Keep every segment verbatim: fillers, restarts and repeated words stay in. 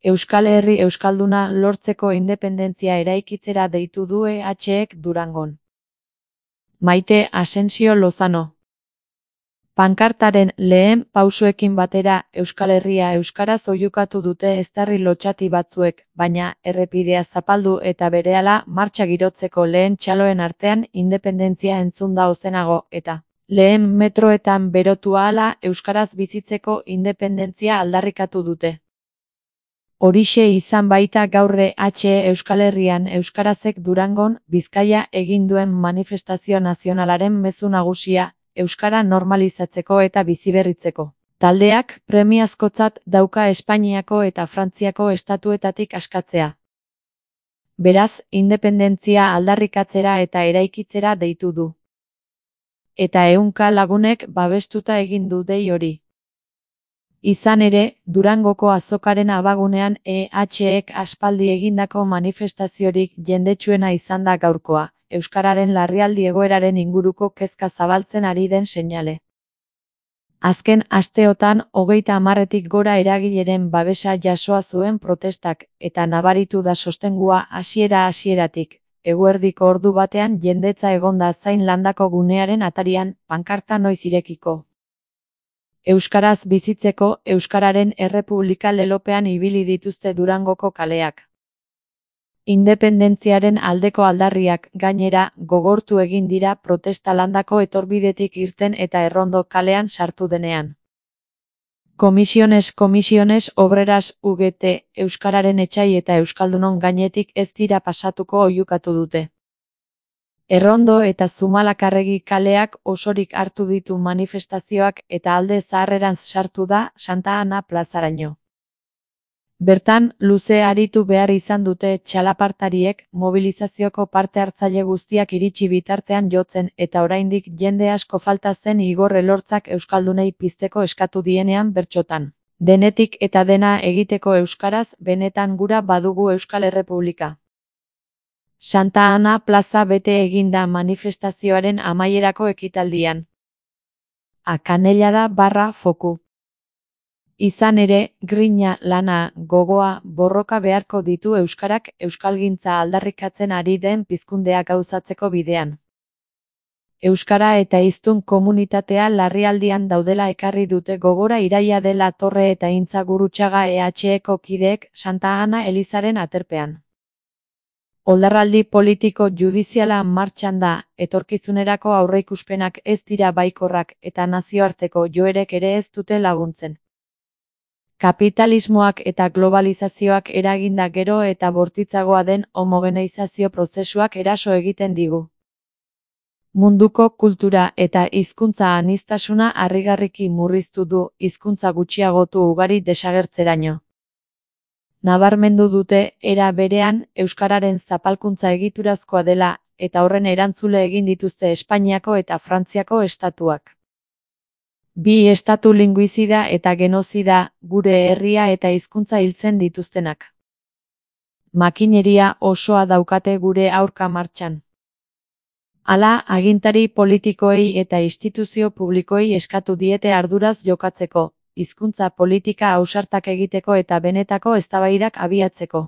Euskal Herri euskalduna lortzeko independentzia eraikitzera deitu du E H-ek Durangon. Maite Asensio Lozano. Pankartaren lehen pausuekin batera Euskal Herria euskaraz oihukatu dute eztarri lotsati batzuek, baina errepidea zapaldu eta berehala martxa girotzeko lehen txaloen artean independentzia entzun da ozenago eta lehen metroetan berotu ahala euskaraz bizitzeko independentzia aldarrikatu dute. Horixe izan baita gaur E H Euskal Herrian euskarazek Durangon, Bizkaia egin duen manifestazio nazionalaren mezu nagusia, euskara normalizatzeko eta biziberritzeko. Taldeak premiazkotzat dauka Espainiako eta Frantziako estatuetatik askatzea. Beraz, independentzia aldarrikatzera eta eraikitzera deitu du. Eta ehunka lagunek babestuta egin du dei hori. Izan ere, Durangoko azokaren abagunean E H-ek aspaldi egindako manifestaziorik jendetsuena izan da gaurkoa, euskararen larrialdi egoeraren inguruko kezka zabaltzen ari den seinale. Azken asteotan hogeita hamarretik gora eragileren babesa jasoa zuen protestak, eta nabaritu da sostengua hasiera-hasieratik, eguerdiko ordu batean jendetza egonda zain landako gunearen atarian, pankarta noiz irekiko. Euskaraz bizitzeko, euskararen errepublika lelopean ibili dituzte Durangoko kaleak. Independentziaren aldeko aldarriak, gainera, gogortu egin dira protesta landako etorbidetik irten eta Errondo kalean sartu denean. Komisiones komisiones obreras U G T, euskararen etsai eta euskaldunon gainetik ez dira pasatuko oihukatu dute. Errondo eta Zumalakarregi kaleak osorik hartu ditu manifestazioak eta alde zaharrerantz sartu da Santa Ana plazaraino. Bertan, luze aritu behar izan dute txalapartariek, mobilizazioko parte hartzaile guztiak iritsi bitartean jotzen eta oraindik jende asko falta zen Igor Elortzak euskaldunei pizteko eskatu dienean bertsotan. Denetik eta dena egiteko euskaraz, benetan gura badugu Euskal Errepublika. Santa Ana plaza bete eginda manifestazioaren amaierako ekitaldian. Akanellada barra foku. Izan ere, grina, lana, gogoa, borroka beharko ditu euskarak euskalgintza aldarrikatzen ari den pizkundea gauzatzeko bidean. Euskara eta hiztun komunitatea larrialdian daudela ekarri dute gogora Iraia de la Torre eta Intza Gurrutxaga E H-eko kideek Santa Ana elizaren aterpean. Oldarraldi politiko judiziala martxan da, etorkizunerako aurreikuspenak ez dira baikorrak eta nazioarteko joerek ere ez dute laguntzen. Kapitalismoak eta globalizazioak eraginda gero eta bortitzagoa den homogeneizazio prozesuak eraso egiten digu. Munduko kultura eta hizkuntza aniztasuna harrigarriki murriztu du, hizkuntza gutxiagotu ugari desagertzeraino. Nabarmendu dute, era berean, euskararen zapalkuntza egiturazkoa dela, eta horren erantzule egin dituzte Espainiako eta Frantziako estatuak. Bi estatu linguizida eta genozida, gure herria eta hizkuntza hiltzen dituztenak. Makineria osoa daukate gure aurka martxan. Hala, agintari politikoei eta instituzio publikoei eskatu diete arduraz jokatzeko, hizkuntza politika ausartak egiteko eta benetako eztabaidak abiatzeko.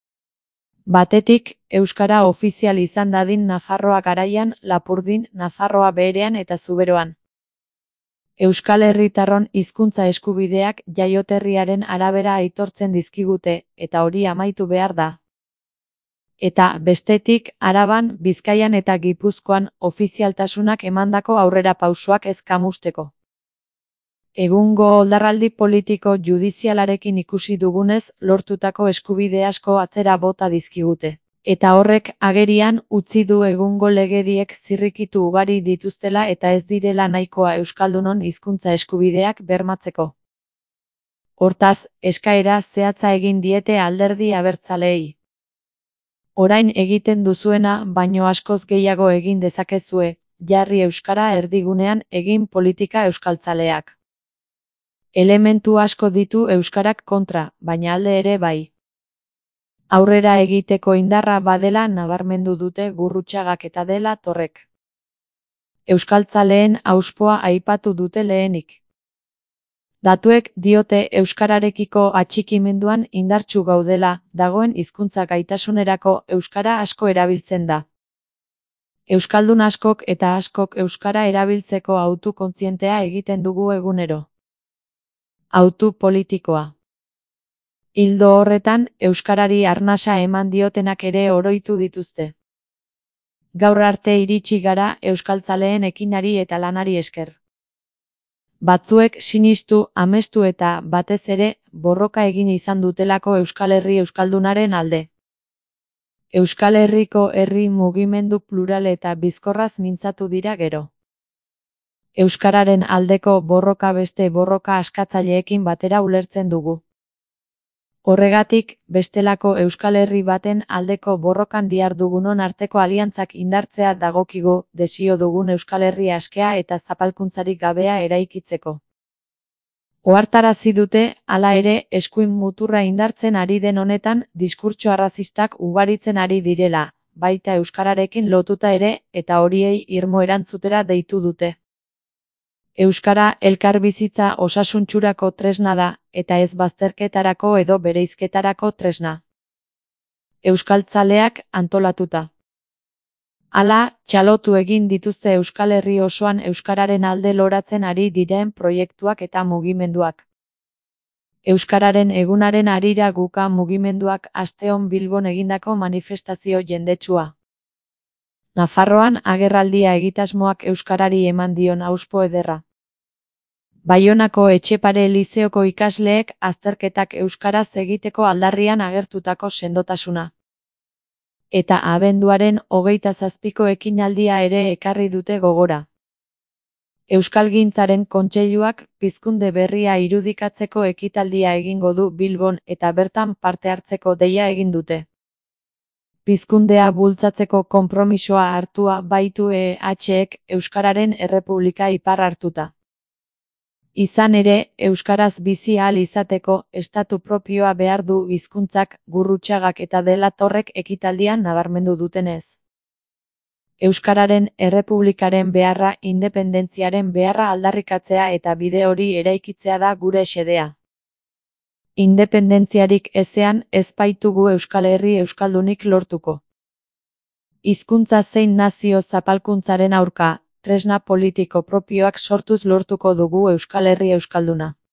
Batetik, euskara ofizial izan dadin Nafarroa garaian, Lapurdin, Nafarroa beherean eta Zuberoan. Euskal Herritarron hizkuntza eskubideak jaioterriaren arabera aitortzen dizkigute, eta hori amaitu behar da. Eta, bestetik, Araban, Bizkaian eta Gipuzkoan ofizialtasunak emandako aurrera pausoak ez kamusteko. Egungo oldarraldi politiko judizialarekin ikusi dugunez, lortutako eskubide asko atzera bota dizkigute. Eta horrek agerian utzi du egungo legediek zirrikitu ugari dituztela eta ez direla nahikoa euskaldunon hizkuntza eskubideak bermatzeko. Hortaz, eskaera zehatza egin diete alderdi abertzaleei. Orain egiten duzuena baino askoz gehiago egin dezakezue, jarri euskara erdigunean egin politika euskaltzaleak. Elementu asko ditu euskarak kontra, baina alde ere bai. Aurrera egiteko indarra badela nabarmendu dute Gurrutxagak eta de la Torrek. Euskaltzaleen auspoa aipatu dute lehenik. Datuek diote euskararekiko atxikimenduan indartsu gaudela, dagoen hizkuntza gaitasunerako euskara asko erabiltzen da. Euskaldun askok eta askok euskara erabiltzeko hautu kontzientea egiten dugu egunero. Hautu politikoa. Ildo horretan, euskarari arnasa eman diotenak ere oroitu dituzte. Gaur arte iritsi gara euskaltzaleen ekinari eta lanari esker. Batzuek sinistu, amestu eta, batez ere, borroka egin izan dutelako Euskal Herri euskaldunaren alde. Euskal Herriko herri mugimendu plural eta bizkorraz mintzatu dira gero. Euskararen aldeko borroka beste borroka askatzaileekin batera ulertzen dugu. Horregatik, bestelako Euskal Herri baten aldeko borrokan dihardugunon arteko aliantzak indartzea dagokigu, desio dugun Euskal Herri askea eta zapalkuntzarik gabea eraikitzeko. Ohartarazi dute, hala ere, eskuin muturra indartzen ari den honetan, diskurtso arrazistak ugaritzen ari direla, baita euskararekin lotuta ere, eta horiei irmo erantzutera deitu dute. Euskara elkarbizitza osasuntsurako tresna da, eta ez bazterketarako edo bereizketarako tresna. Euskaltzaleak antolatuta. Hala, txalotu egin dituzte Euskal Herri osoan euskararen alde loratzen ari diren proiektuak eta mugimenduak. Euskararen egunaren harira guka mugimenduak asteon Bilbon egindako manifestazio jendetsua. Nafarroan agerraldia egitasmoak euskarari eman dion auspo ederra. Baionako Etxepare Lizeoko ikasleek azterketak euskaraz egiteko aldarrian agertutako sendotasuna. Eta abenduaren hogeita zazpiko ekinaldia ere ekarri dute gogora. Euskalgintzaren Kontseiluak pizkunde berria irudikatzeko ekitaldia egingo du Bilbon eta bertan parte hartzeko deia egin dute. Pizkundea bultzatzeko konpromisoa hartua baitu E Hek Euskararen Errepublika ipar hartuta. Izan ere, euskaraz bizi ahal izateko estatu propioa behar du hizkuntzak, Gurrutxagak eta Delatorrek ekitaldian nabarmendu dutenez. Euskararen Errepublikaren beharra, independentziaren beharra aldarrikatzea eta bide hori eraikitzea da gure xedea. Independentziarik ezean ez baitugu Euskal Herri euskaldunik lortuko. Hizkuntza zein nazio zapalkuntzaren aurka, tresna politiko propioak sortuz lortuko dugu Euskal Herri euskalduna.